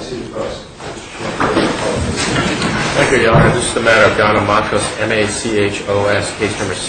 proceed to close. Thank you, Your Honor. This is the matter of Donna Machos, M-A-C-H-O-S, case number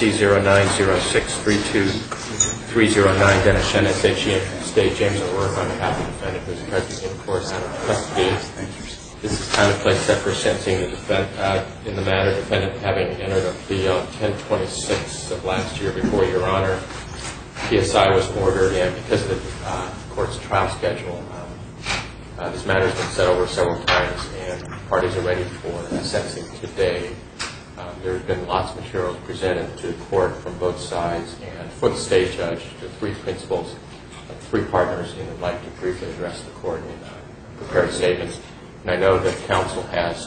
C090632-309, Dennis Shen, S-H-E, State, James O'Rourke, on behalf of the defendant who is present in court out of custody. This is kind of place set for sentencing the defendant in the matter, defendant having entered a plea on 10/26 of last year before Your Honor. PSI was ordered, and because of the court's trial schedule, this matter has been set over several times, and parties are ready for sentencing today. There have been lots of materials presented to the court from both sides, and for the state judge, the three principals, three partners, and would like to briefly address the court in prepared statements. And I know that counsel has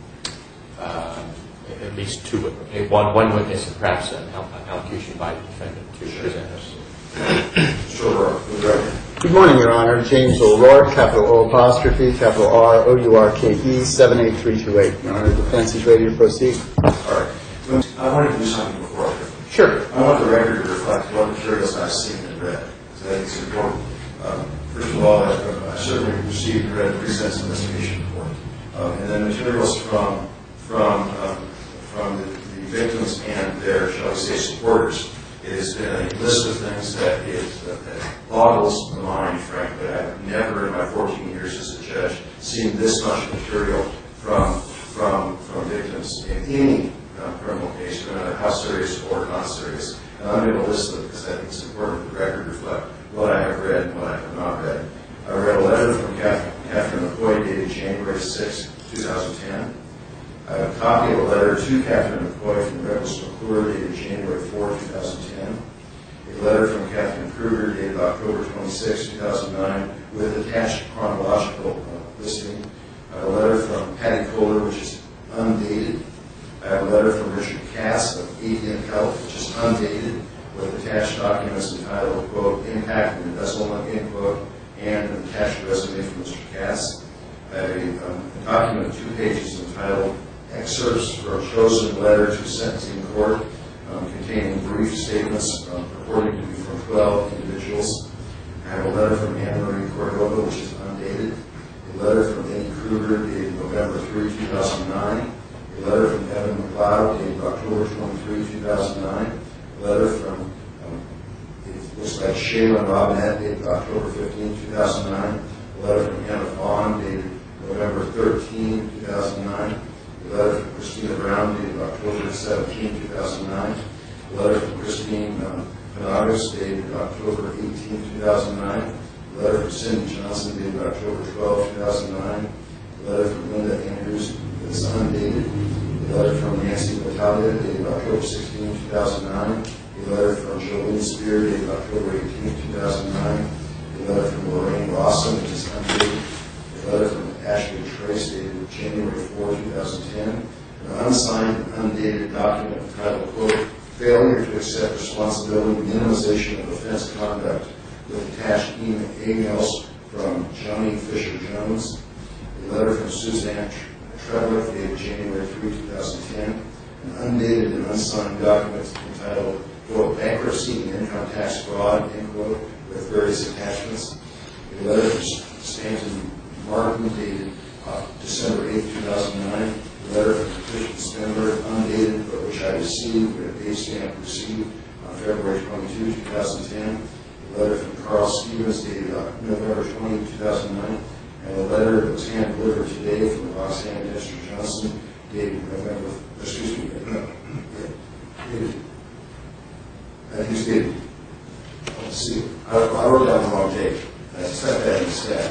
at least one witness and perhaps an allocution by the defendant to present us. Sure. Good morning, Your Honor. James O'Rourke, capital O apostrophe, capital R, O-U-R-K-E, 78328. Your Honor, the defense is ready to proceed. All right. I wanted to do something before I do. Sure. I want the record to reflect what materials I've seen and read. So I think it's important. First of all, I certainly received and read the pre-sentence investigation report. And then materials from the victims and their, shall we say, supporters. It has been a list of things that boggles the mind, frankly. I've never in my 14 years as a judge seen this much material from victims in any criminal case, no matter how serious or not serious. And I'm going to list them because I think it's important for the record to reflect what I have read and what I have not read. I read a letter from Catherine McCoy dated January 6, 2010. I have a copy of a letter to Catherine McCoy from Rebels McClure dated January 4, 2010. A letter from Catherine Kruger dated October 26, 2009 with attached chronological listing. I have a letter from Patty Kohler, which is undated. I have a letter from Richard Cass of ADM Health, which is undated, with attached documents entitled, quote, Impact and Embezzlement, end quote, and an attached resume from Mr. Cass. I have a document of 2 pages entitled Excerpts from Chosen Letter to Sentencing Court, containing brief statements purporting to be from 12 individuals. I have a letter from Anne Marie Cordova, which is undated. A letter from Eddie Kruger dated November 3, 2009. A letter from Evan McLeod dated October 23, 2009. A letter from, it looks like Shayla Robinette dated October 15, 2009. A letter from Anna Vaughn dated November 13, 2009. A letter from Christina Brown dated October 17, 2009. A letter from Christine Penagos dated October 18, 2009. A letter from Cindy Johnson dated October 12, 2009. A letter from Linda Andrews that's undated. A letter from Nancy Natalia dated October 16, 2009. A letter from Jolene Spear dated October 18, 2009. A letter from Lorraine Lawson, which is undated. A letter from Ashley Trace dated January 4, 2010. An unsigned and undated document entitled, quote, Failure to Accept Responsibility, Minimization of Offense Conduct, with attached emails from Johnny Fisher-Jones. A letter from Suzanne Trebler dated January 3, 2010. An undated and unsigned document entitled, quote, Bankruptcy and Income Tax Fraud, end quote, with various attachments. A letter from Stanton Martin dated December 8, 2009. A letter from Patricia Stenberg, undated, but which I received with a date stamp received on February 22, 2010. A letter from Carl Stevens dated November 20, 2009. And a letter that was hand-delivered today from Roxanne Esther Johnson dated November, excuse me, I think it's dated, let's see, I wrote down the wrong date. I set that instead.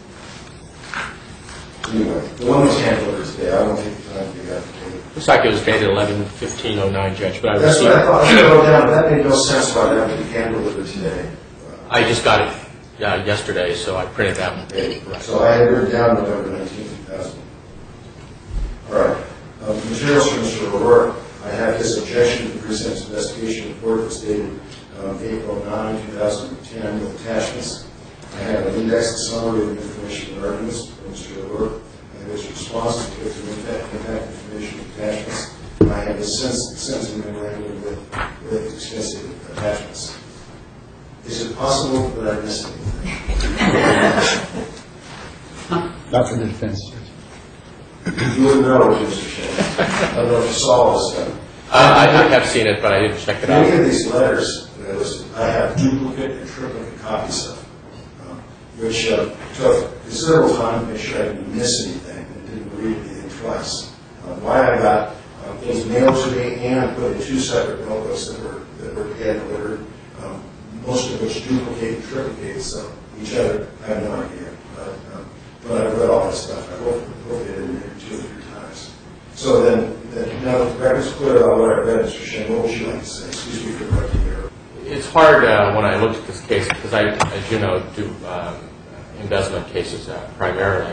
Anyway, the one was hand-delivered today. I don't take the time to get that date. Looks like it was dated 11/15/09, Judge, but I That's received what I thought. I wrote down. That made no sense why that would be hand-delivered today. I just got it yesterday, so I printed that one. Right. So I had written down November 19, 2000. All right. Materials from Mr. O'Rourke. I have his objection to the pre-sentence investigation report that's dated April 9, 2010 with attachments. I have an indexed summary of information and arguments from Mr. O'Rourke. I have his response to impact information attachments. I have his sentencing memorandum with extensive attachments. Is it possible that I missed anything? Not for the defense. You wouldn't know, Mr. Shane. I don't know if you saw this. I have seen it, but I didn't check it out. Many of these letters that I listed, I have duplicate and triplicate copies of, which took considerable time to make sure I didn't miss anything and didn't read anything twice. Why I got things mailed to me and put in 2 separate notebooks that were hand delivered, most of which duplicate and triplicate each other. I have no idea. But I read all that stuff. I wrote it in there 2 or 3 times. So then now the record's clear about what I read, Mr. Shane. What would you like to say? Excuse me for correcting you. It's hard when I looked at this case because I, as you know, do investment cases primarily.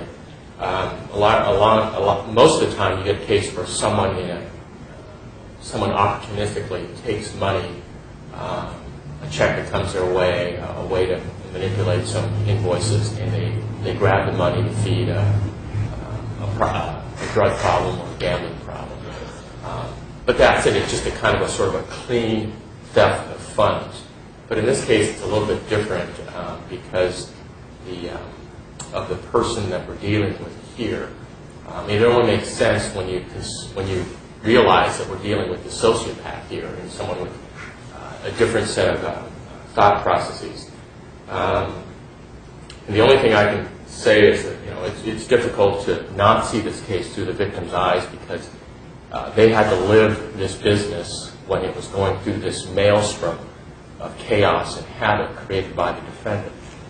Most of the time, you get a case where someone opportunistically takes money, a check that comes their way, a way to manipulate some invoices, and they grab the money to feed a drug problem or a gambling problem. But that's it. It's just a kind of a sort of a clean theft of funds. But in this case, it's a little bit different because of the person that we're dealing with here. It only makes sense when you realize that we're dealing with a sociopath here and someone with a different set of thought processes. And the only thing I can say is that it's difficult to not see this case through the victim's eyes because they had to live this business when it was going through this maelstrom of chaos and havoc created by the defendant.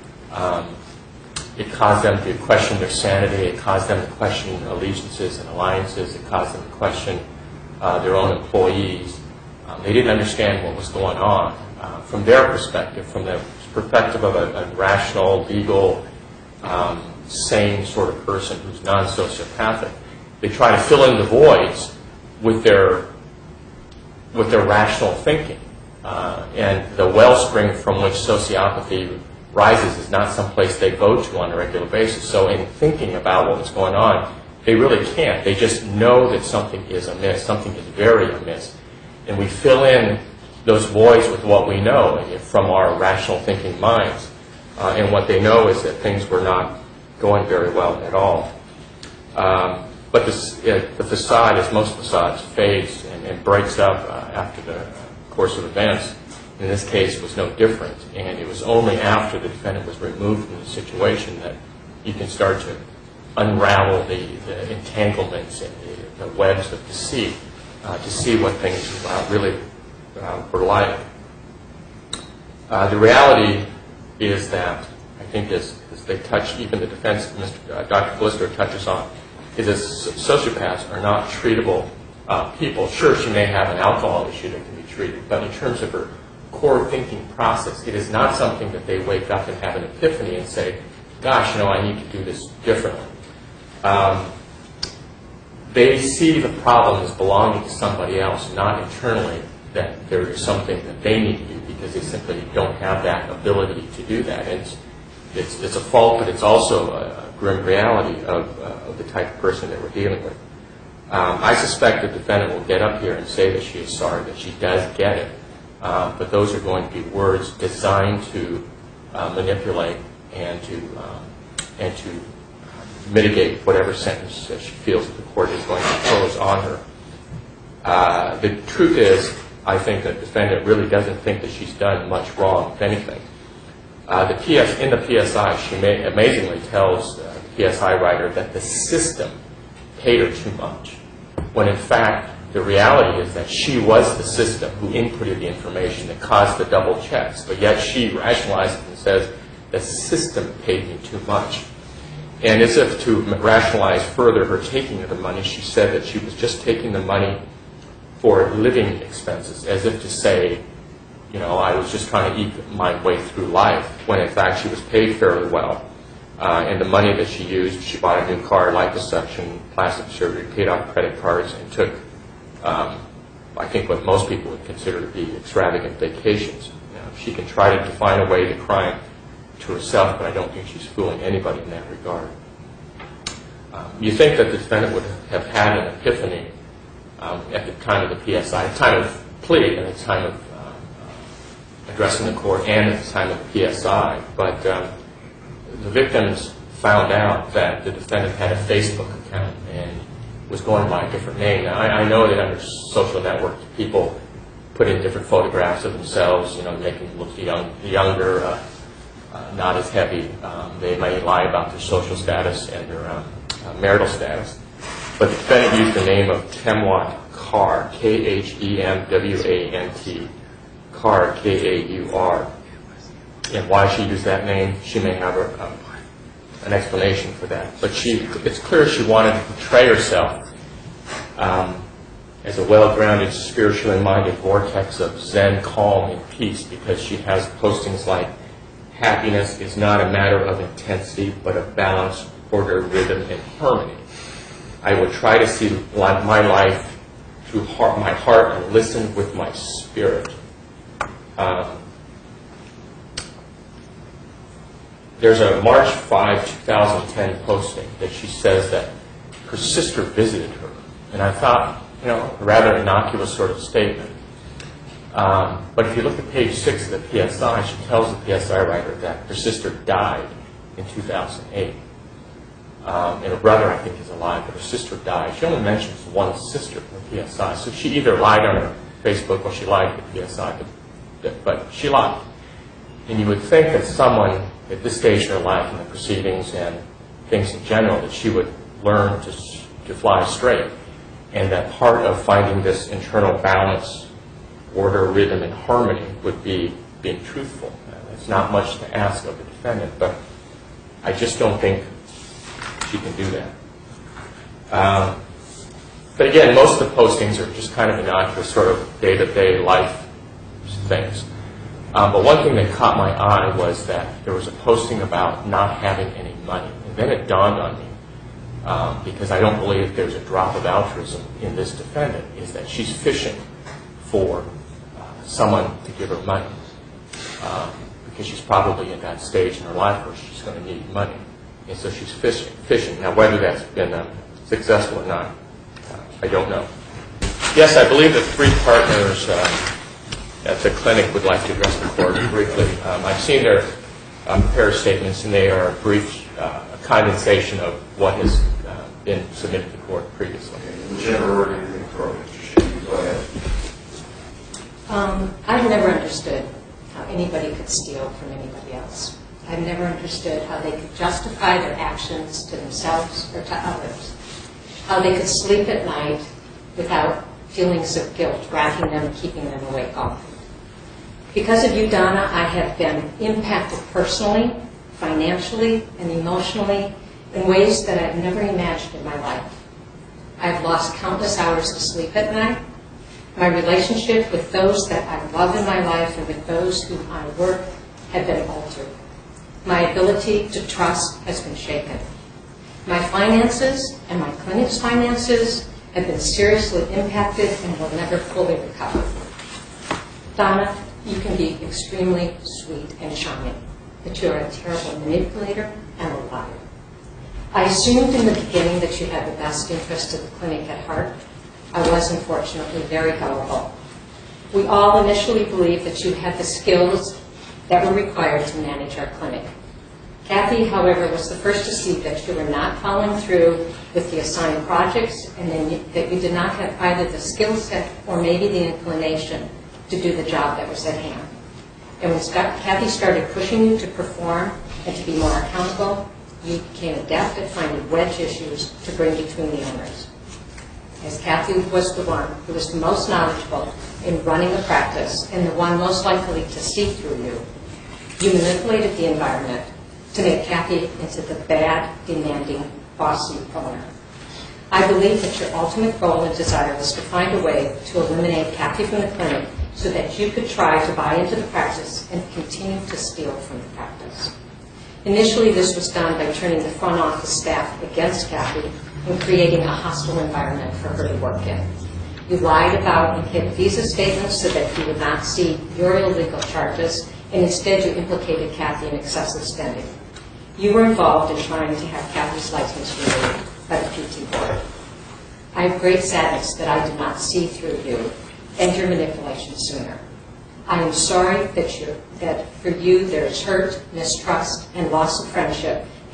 It caused them to question their sanity. It caused them to question allegiances and alliances. It caused them to question their own employees. They didn't understand what was going on. From their perspective, from the perspective of a rational, legal, sane sort of person who's non-sociopathic, they try to fill in the voids with their rational thinking. And the wellspring from which sociopathy rises is not someplace they go to on a regular basis. So in thinking about what was going on, they really can't. They just know that something is amiss, something is very amiss. And we fill in those voids with what we know from our rational thinking minds. And what they know is that things were not going very well at all. But the facade, as most facades, fades and breaks up after the course of events. In this case, was no different. And it was only after the defendant was removed from the situation that you can start to unravel the entanglements and the webs of deceit to see what things really were like. The reality is that, I think as they touch, even the defense, Dr. Blister touches on, is that sociopaths are not treatable people. Sure, she may have an alcohol issue that can be treated, but in terms of her core thinking process, it is not something that they wake up and have an epiphany and say, gosh, I need to do this differently. They see the problem as belonging to somebody else, not internally that there is something that they need to do because they simply don't have that ability to do that. And it's a fault, but it's also a grim reality of the type of person that we're dealing with. I suspect the defendant will get up here and say that she is sorry, that she does get it. But those are going to be words designed to manipulate and to mitigate whatever sentence that she feels that the court is going to impose on her. The truth is, I think the defendant really doesn't think that she's done much wrong, if anything. In the PSI, she amazingly tells the PSI writer that the system paid her too much, when in fact the reality is that she was the system who inputted the information that caused the double checks, but yet she rationalizes and says the system paid me too much. And as if to rationalize further her taking of the money, she said that she was just taking the money for living expenses, as if to say, I was just trying to eat my way through life, when in fact she was paid fairly well. And the money that she used, she bought a new car, liposuction, plastic surgery, paid off credit cards, and took, I think, what most people would consider to be extravagant vacations. She can try to define a way to crime to herself, but I don't think she's fooling anybody in that regard. You think that the defendant would have had an epiphany at the time of the PSI, at the time of plea, and at the time of addressing the court, and at the time of the PSI, but the victim's found out that the defendant had a Facebook account and was going by a different name. Now, I know that under social networks, people put in different photographs of themselves, making them look younger, not as heavy. They may lie about their social status and their marital status. But the defendant used the name of Temwant Kaur, Khemwant, Kaur, Kaur. And why she used that name, she may have an explanation for that. But it's clear she wanted to portray herself as a well-grounded, spiritually minded vortex of Zen, calm, and peace, because she has postings like, happiness is not a matter of intensity, but of balance, order, rhythm, and harmony. I would try to see my life through my heart and listen with my spirit. There's a March 5, 2010 posting that she says that her sister visited her. And I thought, a rather innocuous sort of statement. But if you look at page 6 of the PSI, she tells the PSI writer that her sister died in 2008. And her brother, I think, is alive, but her sister died. She only mentions one sister in the PSI. So she either lied on her Facebook or she lied to the PSI, but she lied. And you would think that someone at this stage in her life, in the proceedings and things in general, that she would learn to fly straight. And that part of finding this internal balance, order, rhythm, and harmony would be being truthful. It's not much to ask of the defendant, but I just don't think she can do that. But again, most of the postings are just kind of innocuous, sort of day-to-day life things. But one thing that caught my eye was that there was a posting about not having any money. And then it dawned on me, because I don't believe there's a drop of altruism in this defendant, is that she's fishing for someone to give her money. Because she's probably at that stage in her life where she's going to need money. And so she's fishing. Now, whether that's been successful or not, I don't know. Yes, I believe the three partners at the clinic would like to address the court briefly. I've seen their pair of statements, and they are a brief condensation of what has been submitted to the court previously. Whichever order you think appropriate. Go ahead. I've never understood how anybody could steal from anybody else. I've never understood how they could justify their actions to themselves or to others. How they could sleep at night without feelings of guilt racking them and keeping them awake all night. Because of you, Donna, I have been impacted personally, financially, and emotionally in ways that I've never imagined in my life. I've lost countless hours of sleep at night. My relationship with those that I love in my life and with those whom I work have been altered. My ability to trust has been shaken. My finances and my clinic's finances have been seriously impacted and will never fully recover. Donna, you can be extremely sweet and charming, but you're a terrible manipulator and a liar. I assumed in the beginning that you had the best interest of the clinic at heart. I was, unfortunately, very gullible. We all initially believed that you had the skills that were required to manage our clinic. Kathy, however, was the first to see that you were not following through with the assigned projects, and then that you did not have either the skill set or maybe the inclination to do the job that was at hand. And when Kathy started pushing you to perform and to be more accountable, you became adept at finding wedge issues to bring between the owners. As Kathy was the one who was the most knowledgeable in running a practice and the one most likely to see through you, you manipulated the environment to make Kathy into the bad, demanding, bossy owner. I believe that your ultimate goal and desire was to find a way to eliminate Kathy from the clinic so that you could try to buy into the practice and continue to steal from the practice. Initially, this was done by turning the front office staff against Kathy and creating a hostile environment for her to work in. You lied about and hid visa statements so that you would not see your illegal charges, and instead you implicated Kathy in excessive spending. You were involved in trying to have Kathy's license removed by the PT board. I have great sadness that I did not see through you and your manipulation sooner. I am sorry that for you there is hurt, mistrust, and loss of friendship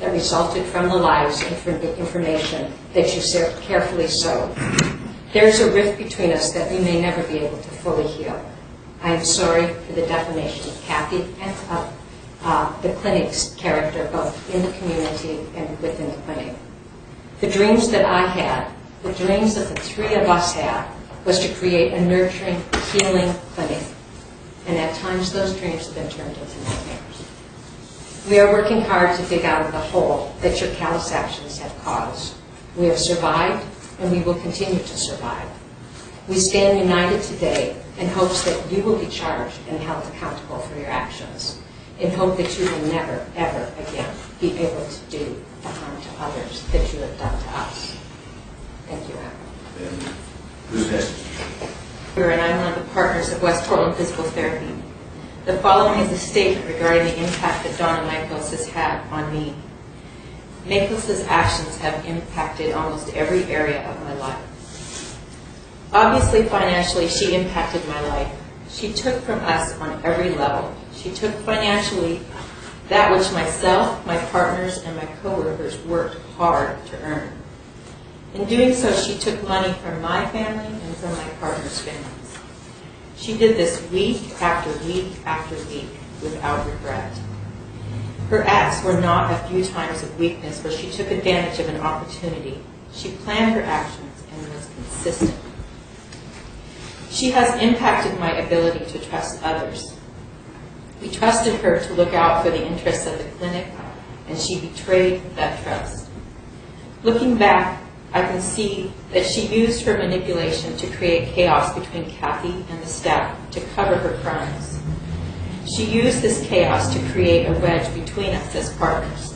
that resulted from the lies and from the information that you carefully sowed. There's a rift between us that we may never be able to fully heal. I am sorry for the defamation of Kathy and of the clinic's character, both in the community and within the clinic. The dreams that I had, the dreams that the three of us had, was to create a nurturing, healing clinic. And at times those dreams have been turned into nightmares. We are working hard to dig out of the hole that your callous actions have caused. We have survived, and we will continue to survive. We stand united today in hopes that you will be charged and held accountable for your actions, in hope that you will never, ever again be able to do the harm to others that you have done to us. Thank you, Anna. And who's next? And I'm one of the partners of West Portland Physical Therapy. The following is a statement regarding the impact that Donna Michaels has had on me. Michaels' actions have impacted almost every area of my life. Obviously, financially, she impacted my life. She took from us on every level. She took financially that which myself, my partners, and my coworkers worked hard to earn. In doing so, she took money from my family and from my partner's families. She did this week after week after week without regret. Her acts were not a few times of weakness where she took advantage of an opportunity. She planned her actions and was consistent. She has impacted my ability to trust others. We trusted her to look out for the interests of the clinic, and she betrayed that trust. Looking back, I can see that she used her manipulation to create chaos between Kathy and the staff to cover her crimes. She used this chaos to create a wedge between us as partners.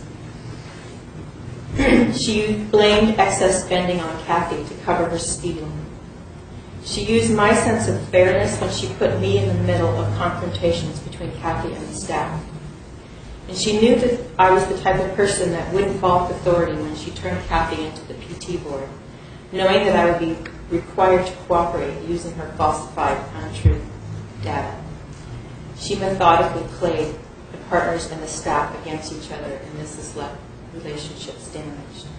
She blamed excess spending on Kathy to cover her stealing. She used my sense of fairness when she put me in the middle of confrontations between Kathy and the staff. And she knew that I was the type of person that wouldn't balk authority when she turned Kathy into the PT board, knowing that I would be required to cooperate using her falsified, untrue data. She methodically played the partners and the staff against each other, and this has left relationships damaged.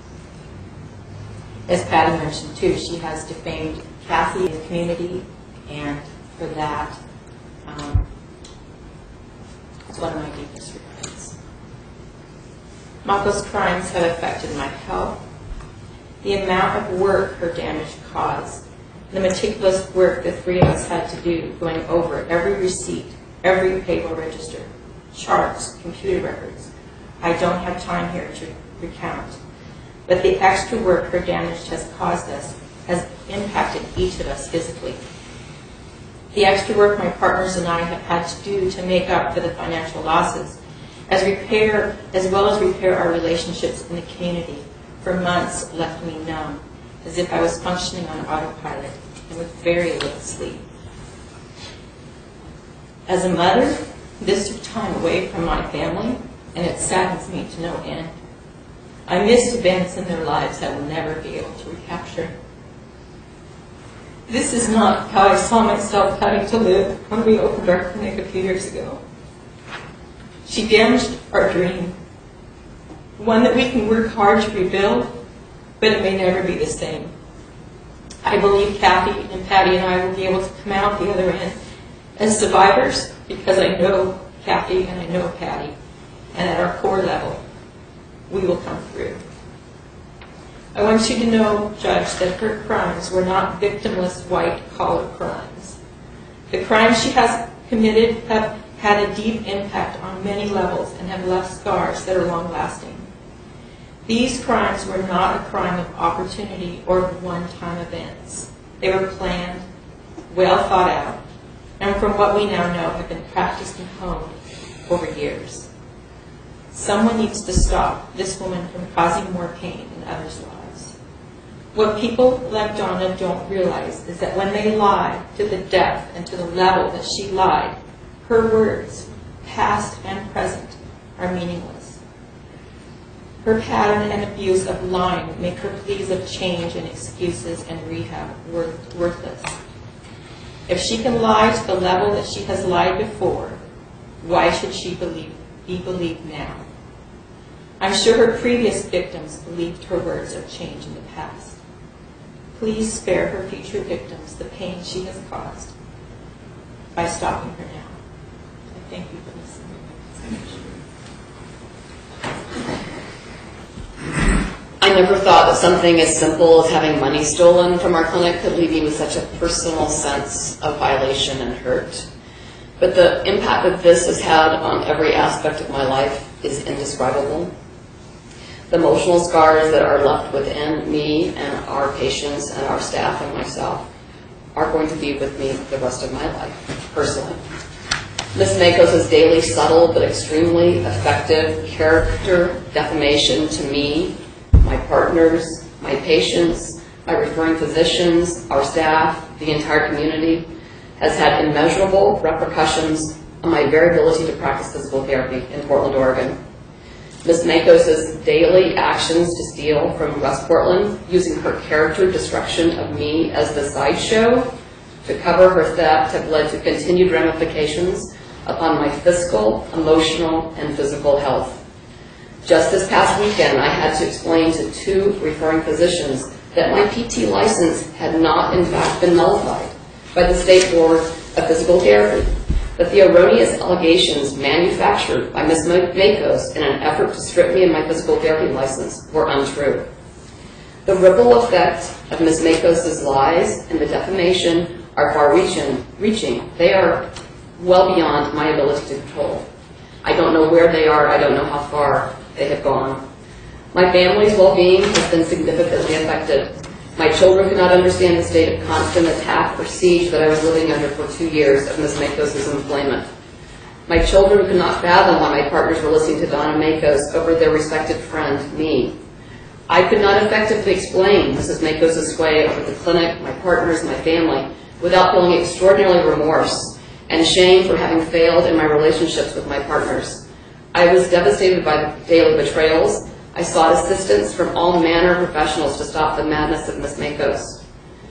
As Patty mentioned too, she has defamed Kathy in the community, and for that, it's one of my deepest regrets. Mako's crimes have affected my health, the amount of work her damage caused, the meticulous work the three of us had to do going over every receipt, every payroll register, charts, computer records. I don't have time here to recount, but the extra work her damage has caused us has impacted each of us physically. The extra work my partners and I have had to do to make up for the financial losses, as well as repair our relationships in the community, for months left me numb, as if I was functioning on autopilot and with very little sleep. As a mother, this took time away from my family, and it saddens me to no end. I missed events in their lives I will never be able to recapture. This is not how I saw myself having to live when we opened our clinic a few years ago. She damaged our dream, one that we can work hard to rebuild, but it may never be the same. I believe Kathy and Patty and I will be able to come out the other end as survivors, because I know Kathy and I know Patty, and at our core level, we will come through. I want you to know, Judge, that her crimes were not victimless white-collar crimes. The crimes she has committed have had a deep impact on many levels and have left scars that are long-lasting. These crimes were not a crime of opportunity or of one-time events. They were planned, well thought out, and from what we now know have been practiced and honed over years. Someone needs to stop this woman from causing more pain in others' lives. What people like Donna don't realize is that when they lie to the depth and to the level that she lied, her words, past and present, are meaningless. Her pattern and abuse of lying make her pleas of change and excuses and rehab worthless. If she can lie to the level that she has lied before, why should she be believed now? I'm sure her previous victims believed her words of change in the past. Please spare her future victims the pain she has caused by stopping her now. I thank you for listening. I never thought that something as simple as having money stolen from our clinic could leave me with such a personal sense of violation and hurt. But the impact that this has had on every aspect of my life is indescribable. The emotional scars that are left within me and our patients and our staff and myself are going to be with me the rest of my life, personally. Ms. Makos' daily, subtle, but extremely effective character defamation to me, my partners, my patients, my referring physicians, our staff, the entire community, has had immeasurable repercussions on my very ability to practice physical therapy in Portland, Oregon. Ms. Makos' daily actions to steal from West Portland, using her character destruction of me as the sideshow to cover her theft, have led to continued ramifications upon my physical, emotional, and physical health. Just this past weekend, I had to explain to 2 referring physicians that my PT license had not, in fact, been nullified by the State Board of Physical Therapy, that the erroneous allegations manufactured by Ms. Makos in an effort to strip me of my physical therapy license were untrue. The ripple effect of Ms. Makos' lies and the defamation are far-reaching. They are well beyond my ability to control. I don't know where they are. I don't know how far they have gone. My family's well-being has been significantly affected. My children could not understand the state of constant attack or siege that I was living under for 2 years of Ms. Makos' employment. My children could not fathom why my partners were listening to Donna Makos over their respected friend, me. I could not effectively explain Mrs. Makos' sway over the clinic, my partners, my family, without feeling extraordinary remorse and shame for having failed in my relationships with my partners. I was devastated by the daily betrayals. I sought assistance from all manner of professionals to stop the madness of Ms. Makos.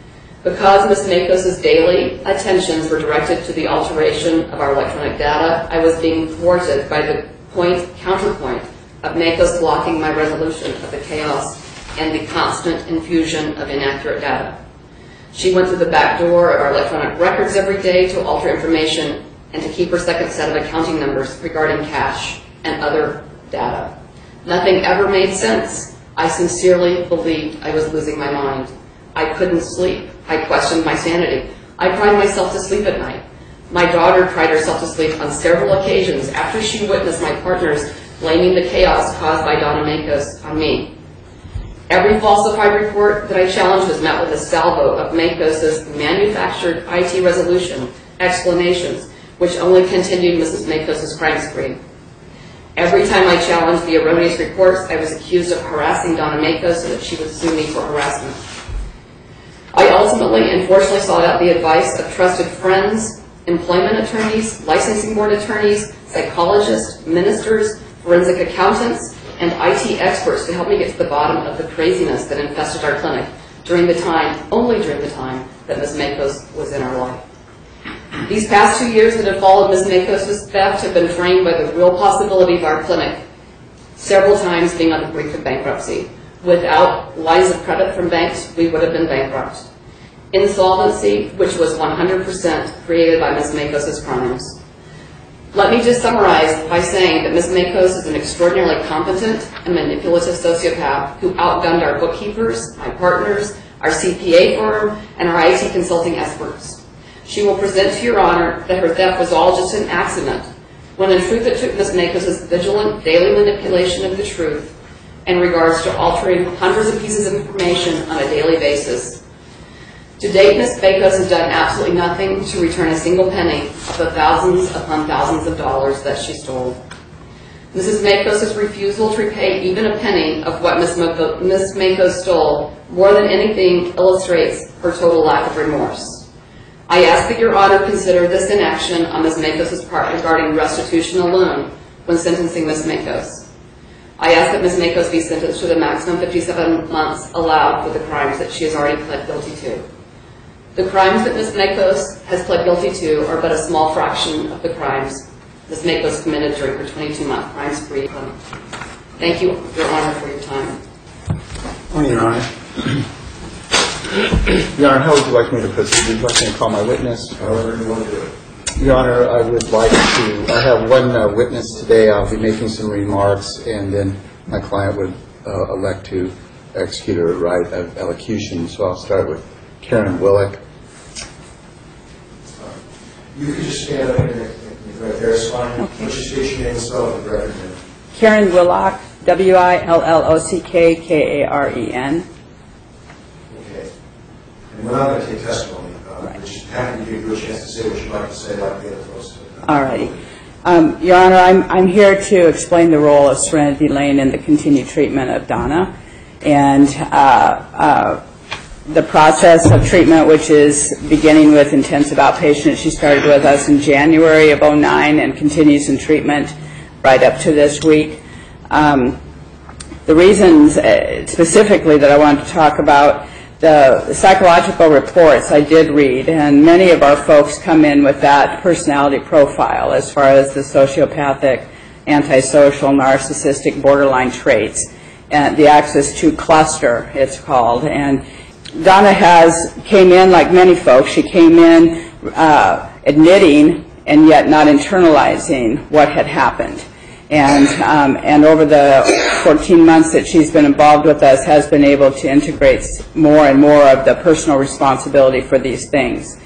Because Ms. Makos' daily attentions were directed to the alteration of our electronic data, I was being thwarted by the counterpoint of Makos blocking my resolution of the chaos and the constant infusion of inaccurate data. She went through the back door of our electronic records every day to alter information and to keep her second set of accounting numbers regarding cash and other data. Nothing ever made sense. I sincerely believed I was losing my mind. I couldn't sleep. I questioned my sanity. I cried myself to sleep at night. My daughter cried herself to sleep on several occasions after she witnessed my partners blaming the chaos caused by Donna Makos on me. Every falsified report that I challenged was met with a salvo of Makos' manufactured IT resolution explanations, which only continued Mrs. Makos' crime spree. Every time I challenged the erroneous reports, I was accused of harassing Donna Makos so that she would sue me for harassment. I ultimately and fortunately sought out the advice of trusted friends, employment attorneys, licensing board attorneys, psychologists, ministers, forensic accountants, and IT experts to help me get to the bottom of the craziness that infested our clinic only during the time that Ms. Makos was in our life. These past 2 years that have followed Ms. Makos' theft have been framed by the real possibility of our clinic several times being on the brink of bankruptcy. Without lines of credit from banks, we would have been bankrupt. Insolvency, which was 100% created by Ms. Makos' crimes. Let me just summarize by saying that Ms. Makos is an extraordinarily competent and manipulative sociopath who outgunned our bookkeepers, my partners, our CPA firm, and our IT consulting experts. She will present to your honor that her theft was all just an accident, when in truth it took Ms. Makos' vigilant daily manipulation of the truth in regards to altering hundreds of pieces of information on a daily basis. To date, Ms. Makos has done absolutely nothing to return a single penny of the thousands upon thousands of dollars that she stole. Mrs. Makos' refusal to repay even a penny of what Ms. Makos stole more than anything illustrates her total lack of remorse. I ask that your honor consider this inaction on Ms. Makos' part regarding restitution alone when sentencing Ms. Makos. I ask that Ms. Makos be sentenced to the maximum 57 months allowed for the crimes that she has already pled guilty to. The crimes that Ms. Makos has pled guilty to are but a small fraction of the crimes Ms. Makos committed during her 22-month crime spree. Thank you, Your Honor, for your time. Morning, Your Honor. Your Honor, how would you like me to proceed? Would you like me to call my witness? However you want to do it. Your Honor, I would like to, I have one witness today. I'll be making some remarks, and then my client would elect to execute a right of elocution. So I'll start with Karen Willick. You can just stand up and right there, it's fine. Okay. Put your station name and spell it for the record. Karen Willock, Willockaren. Okay. And we're not going to take testimony. We're just happy to give you a chance to say what you'd like to say, like the other folks. All righty. Your Honor, I'm here to explain the role of Serenity Lane in the continued treatment of Donna, and the process of treatment, which is beginning with intensive outpatient. She started with us in January of 2009 and continues in treatment right up to this week. The reasons specifically that I wanted to talk about, the psychological reports I did read, and many of our folks come in with that personality profile as far as the sociopathic, antisocial, narcissistic, borderline traits, and the Axis 2 cluster, it's called. And Donna came in like many folks. She came in admitting and yet not internalizing what had happened. And over the 14 months that she's been involved with us, has been able to integrate more and more of the personal responsibility for these things.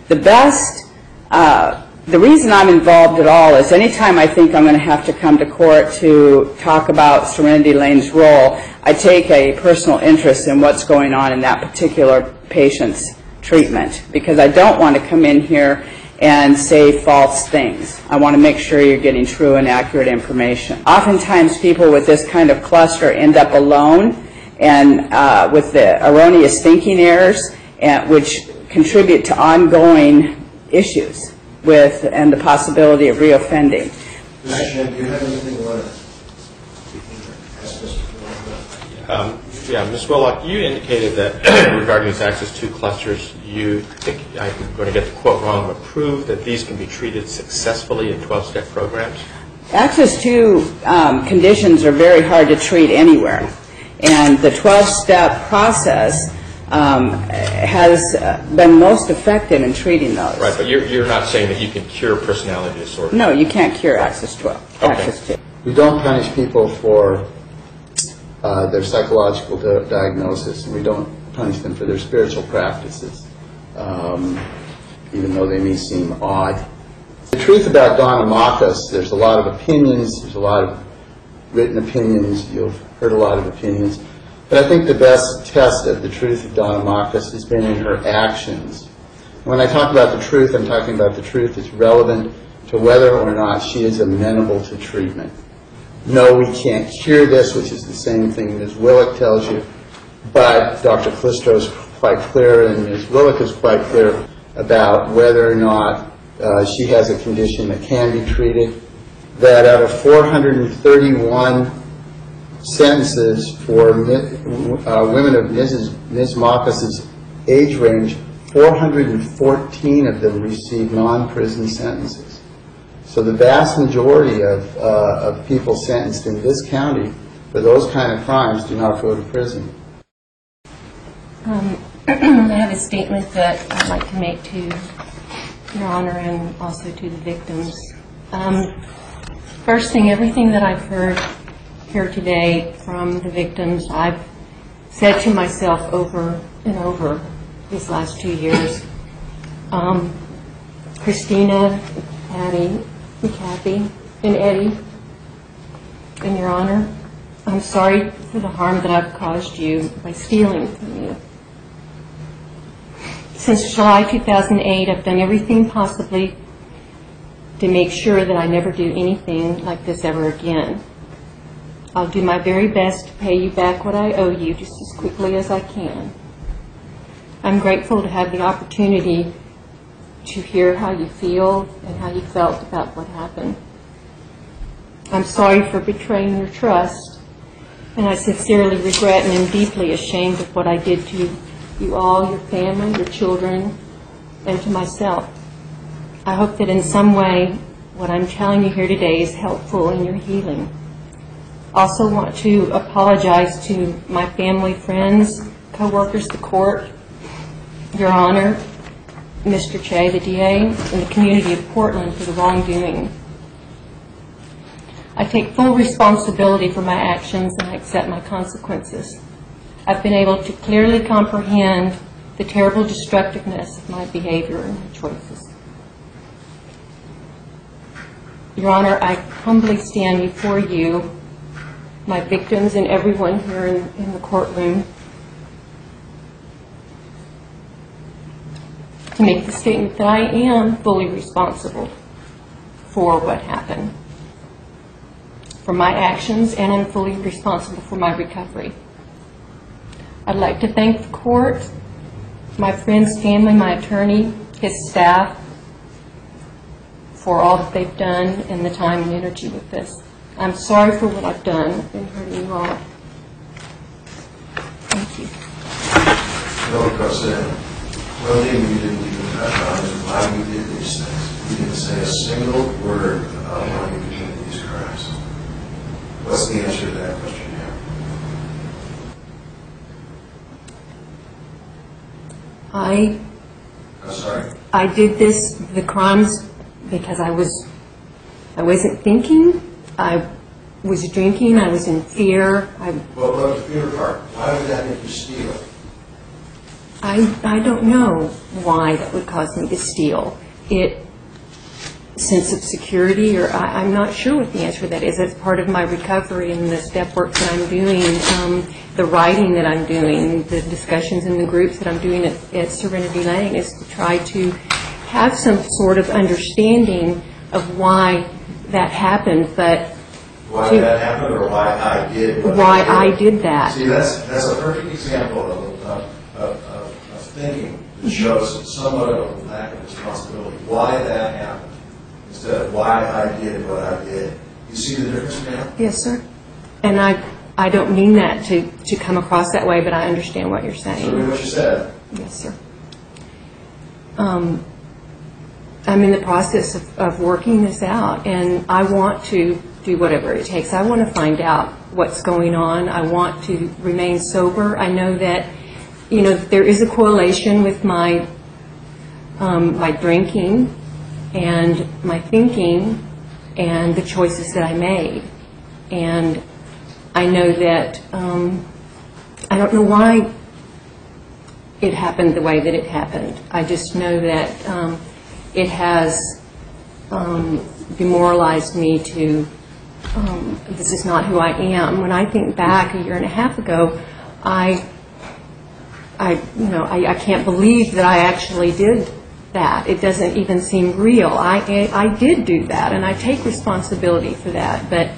The reason I'm involved at all is anytime I think I'm going to have to come to court to talk about Serenity Lane's role, I take a personal interest in what's going on in that particular patient's treatment, because I don't want to come in here and say false things. I want to make sure you're getting true and accurate information. Oftentimes people with this kind of cluster end up alone and with the erroneous thinking errors, which contribute to ongoing issues and the possibility of reoffending. Mr. Chen, do you have anything you want to ask Mr. Willick? Yeah, Ms. Willock, you indicated that regarding these Axis 2 clusters, you think, I'm going to get the quote wrong, but prove that these can be treated successfully in 12-step programs? Axis 2 conditions are very hard to treat anywhere, and the 12-step process has been most effective in treating those. Right, but you're not saying that you can cure personality disorder? No, you can't cure Axis 12. Okay. Axis 2. We don't punish people for their psychological diagnosis, and we don't punish them for their spiritual practices, even though they may seem odd. The truth about Donna Marcus, there's a lot of opinions, there's a lot of written opinions, you've heard a lot of opinions, but I think the best test of the truth of Donna Marcus has been in her actions. When I talk about the truth, I'm talking about the truth that's relevant to whether or not she is amenable to treatment. No, we can't cure this, which is the same thing Ms. Willick tells you, but Dr. Clistro is quite clear and Ms. Willick is quite clear about whether or not she has a condition that can be treated. That out of 431 sentences for women of Ms. Marcus's age range, 414 of them received non-prison sentences. So the vast majority of people sentenced in this county for those kind of crimes do not go to prison. I have a statement that I'd like to make to Your Honor and also to the victims. First thing, everything that I've heard here today from the victims, I've said to myself over and over these last 2 years. Christina, Patty, and Kathy, and Eddie, and Your Honor, I'm sorry for the harm that I've caused you by stealing from you. Since July 2008, I've done everything possibly to make sure that I never do anything like this ever again. I'll do my very best to pay you back what I owe you just as quickly as I can. I'm grateful to have the opportunity to hear how you feel and how you felt about what happened. I'm sorry for betraying your trust, and I sincerely regret and am deeply ashamed of what I did to you all, your family, your children, and to myself. I hope that in some way what I'm telling you here today is helpful in your healing. Also want to apologize to my family, friends, co-workers, the court, Your Honor, Mr. Che, the DA, and the community of Portland for the wrongdoing. I take full responsibility for my actions and I accept my consequences. I've been able to clearly comprehend the terrible destructiveness of my behavior and my choices. Your Honor, I humbly stand before you, my victims, and everyone here in the courtroom to make the statement that I am fully responsible for what happened, for my actions, and I'm fully responsible for my recovery. I'd like to thank the court, my friends, family, my attorney, his staff, for all that they've done and the time and energy with this. I'm sorry for what I've done and hurting you all. Thank you. One thing you didn't even touch on is why you did these things. You didn't say a single word about why you committed these crimes. What's the answer to that question now? I'm sorry? I did the crimes because I wasn't thinking. I was drinking. I was in fear. Well, the fear part. Why would that make you steal? I don't know why that would cause me to steal. Sense of security, or I'm not sure what the answer to that is. That's part of my recovery and the step work that I'm doing, the writing that I'm doing, the discussions in the groups that I'm doing at Serenity Lane is to try to have some sort of understanding of why that happened, but why that happened or why I did what why I did that. See, that's a perfect example of thinking that shows somewhat of a lack of responsibility. Why that happened instead of why I did what I did. You see the difference now? Yes, sir. And I don't mean that to come across that way, but I understand what you're saying. So what you said. Yes, sir. I'm in the process of working this out, and I want to do whatever it takes. I want to find out what's going on. I want to remain sober. I know that, there is a correlation with my drinking and my thinking and the choices that I made. And I know that I don't know why it happened the way that it happened. I just know that it has demoralized me to, this is not who I am. When I think back a year and a half ago, I can't believe that I actually did that. It doesn't even seem real. I did do that, and I take responsibility for that. But,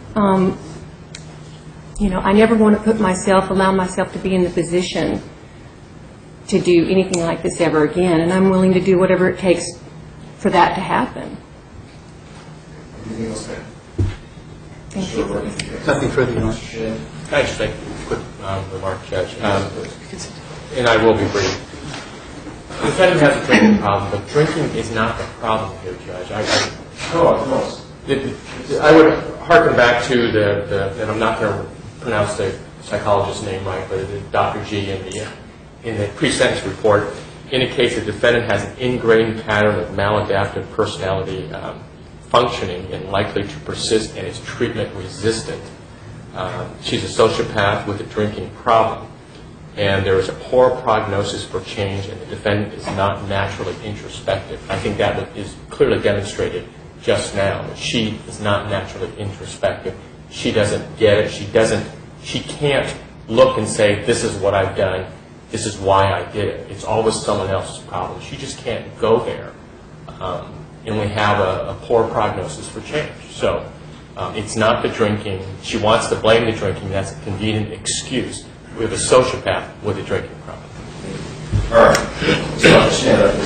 I never want to allow myself to be in the position to do anything like this ever again, and I'm willing to do whatever it takes for that to happen. Anything else, ma'am? Thank you. Nothing further, Your Honor. Can I just make a quick remark, Judge? And I will be brief. The defendant has a drinking problem, but drinking is not the problem here, Judge. I would harken back to and I'm not going to pronounce the psychologist's name right, but Dr. G in the pre-sentence report indicates the defendant has an ingrained pattern of maladaptive personality functioning and likely to persist and is treatment resistant. She's a sociopath with a drinking problem, and there is a poor prognosis for change, and the defendant is not naturally introspective. I think that is clearly demonstrated just now. She is not naturally introspective. She doesn't get it. She can't look and say, this is what I've done. This is why I did it. It's always someone else's problem. She just can't go there. And we have a poor prognosis for change. So it's not the drinking. She wants to blame the drinking. That's a convenient excuse. We have a sociopath with a drinking problem. All right. So stand up.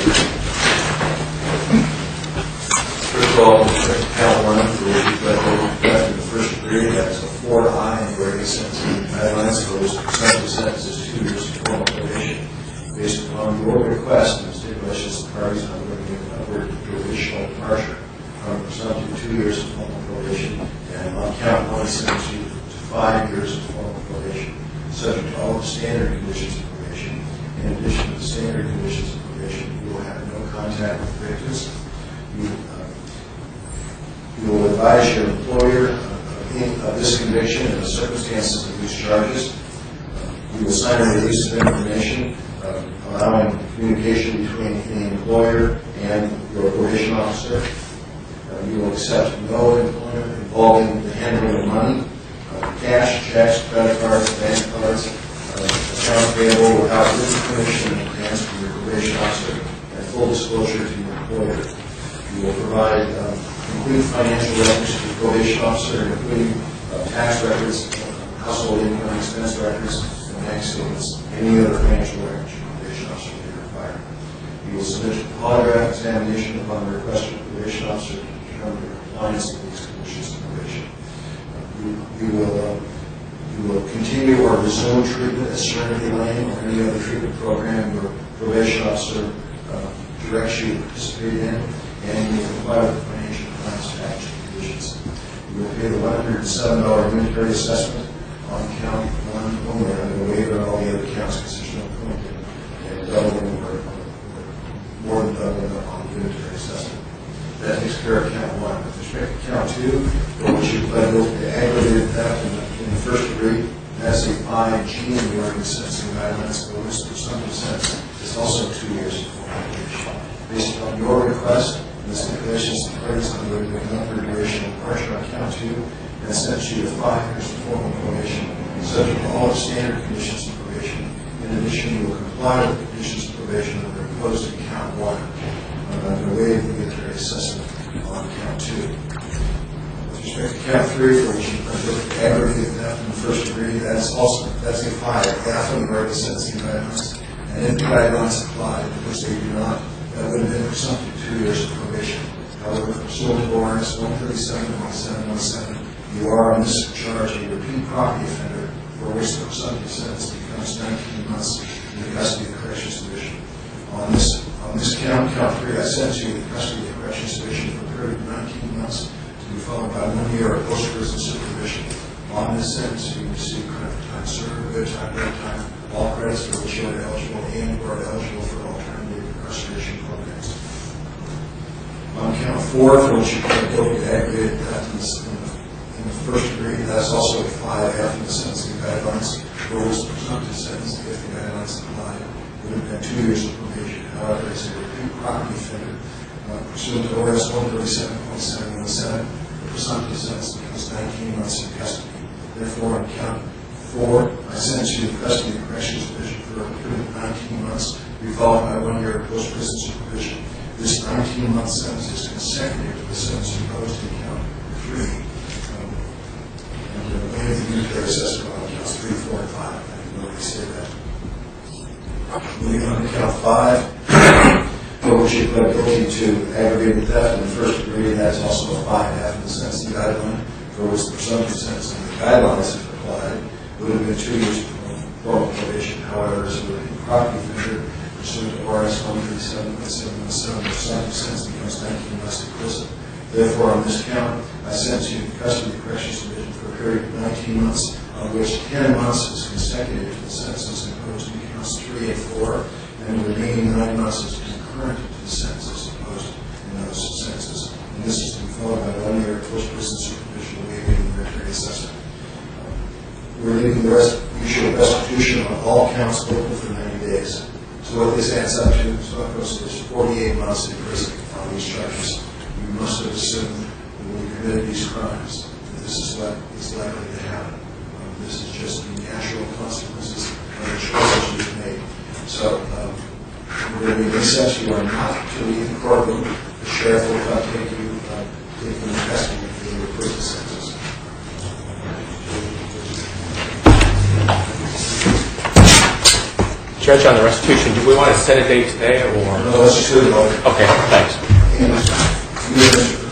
First of all, count one for the first degree. That's a 4I and greater sentence. Guidelines for the sentence is 2 years of formal probation. Based upon your request and stipulations of parties, I'm going to give an upward provisional departure from presumptive 2 years of formal probation. And on count one, sentence you standard conditions of probation. In addition to the standard conditions of probation, you will have no contact with victims. You will advise your employer of this conviction and the circumstances of these charges. You will sign a release of information allowing communication between the employer and your probation officer. You will accept no employment involving the handling of money, cash, checks, credit cards, bank cards, accounts payable without written permission in advance from your probation officer, and full disclosure to your employer. You will provide complete financial records to the probation officer, including tax records, household income expense records, and bank statements, any other financial records your probation officer may require. You will submit a polygraph examination upon the request of the probation officer to determine the compliance of these conditions of probation. You will continue or resume treatment at Serenity Lane or any other treatment program your probation officer directs you to participate in, and you will comply with the financial compliance package conditions. You will pay the $107 unitary assessment on count 1 only, and the waiver on all the other counts because there's no point in doubling or more than doubling on the unitary assessment. That takes care of count 1. With respect to count 2, for which you pled guilty to aggravated theft in the first degree, that's a 5G in the Oregon sentencing guidelines, but with presumptive sentence, it's also 2 years of probation. Based on your request, and the stipulations of the parties under the number duration of departure on count 2, and sentence you to 5 years of formal probation, subject to all the standard conditions of probation. In addition, you will comply with the conditions of probation that are imposed in count 1. To waive the unitary assessment on count 2. With respect to count 3, for which you pled guilty to aggravated theft in the first degree, that's a 5, half of the Oregon sentencing guidelines. And if the guidelines apply, which they do not, that would have been presumptive 2 years of probation. However, pursuant to ORS 137.717, you are on this charge a repeat property offender for which the presumptive sentence becomes 19 months in the custody of the Corrections Division. On this count 3, I sentence you to the custody of the Corrections Division for a period of 19 months to be followed by 1 year of post-prison supervision. On this sentence, you receive credit for time served, good time, bad time, all credits for which you are eligible and are eligible for alternative incarceration programs. On count 4, for which you pled guilty to aggravated theft in the first degree, that's also a 5 after the sentencing guidelines. For which the presumptive sentence, if the guidelines apply, would have been 2 years of probation. However, it's a repeat property offender. Pursuant to ORS 137.717, the presumptive sentence becomes 19 months in custody. Therefore, on count 4, I sentence you to custody of the Corrections Division for a period of 19 months, to be followed by 1 year of post-prison supervision. This 19-month sentence is consecutive to the sentence imposed in count 3. And waive the unitary assessment on counts 3, 4, and 5. I didn't already say that. Moving on to count 5, for which you pled guilty to aggravated theft in the first degree, that's also a 5 after the sentencing guideline, for which the presumptive sentence in the guidelines, if applied, would have been 2 years of formal probation. However, as a repeat property offender, pursuant to ORS 137.717, the presumptive sentence becomes 19 months in prison. Therefore, on this count, I sentence you to custody of the Corrections Division for a period of 19 months, of which 10 months is consecutive to the sentences imposed in counts 3 and 4, and the remaining 9 months is concurrent to the sentences imposed in those sentences. And this is to be followed by 1 year of post-prison supervision waiving the unitary assessment. We're leaving the issue of restitution on all counts open for 90 days. So what this adds up to, so of course, there's 48 months in prison on these charges. You must have assumed that when you committed these crimes, that this is what is likely to happen. This is just the natural consequences of the choices you've made. So, we're going to recess. You are not to leave the courtroom. The sheriff will come take you into custody for your prison sentences. Judge, on the restitution, do we want to set a date today or? No, let's just do it. Okay, thanks. And you